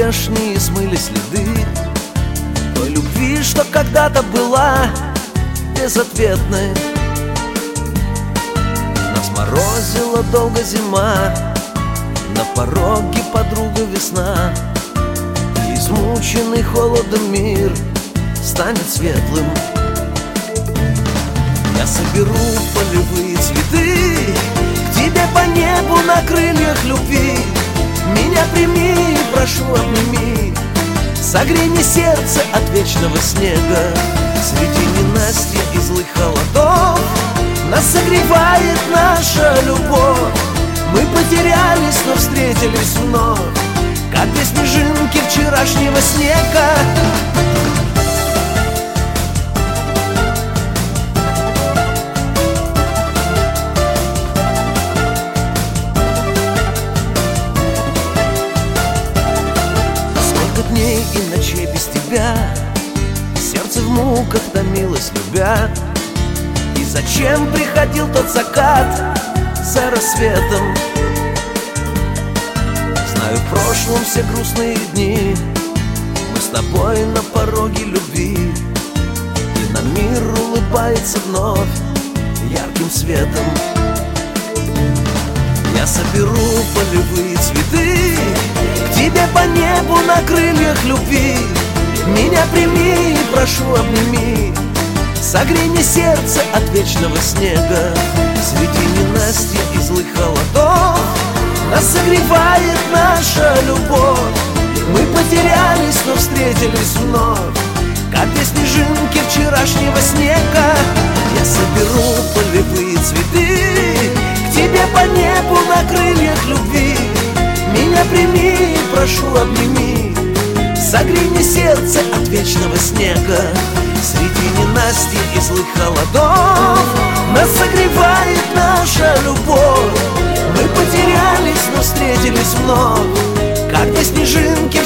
здешние смыли следы той любви, что когда-то была безответной. Нас морозила долго зима, на пороге подруга весна, и измученный холодом мир станет светлым. Я соберу полевые цветы к тебе по небу на крыльях любви. Меня прими, прошу, обними, согрей мне сердце от вечного снега. Среди ненастья и злых холодов нас согревает наша любовь. Мы потерялись, но встретились вновь, как две снежинки вчерашнего снега. Дней и ночей без тебя, сердце в муках томилось, любя. И зачем приходил тот закат за рассветом? Знаю, в прошлом все грустные дни мы с тобой на пороге любви, и на мир улыбается вновь ярким светом. Я соберу полевые цветы к тебе по небу на крыльях любви. Меня прими, прошу, обними, согрей мне сердце от вечного снега. Среди ненастья и злых холодов нас согревает наша любовь. Мы потерялись, но встретились вновь, как две снежинки вчерашнего снега. Я соберу полевые цветы к тебе по небу на крыльях любви. Меня прими, прошу, обними, согрей мне сердце от вечного снега. Среди ненастья и злых холодов нас согревает наша любовь. Мы потерялись, но встретились вновь, как две снежинки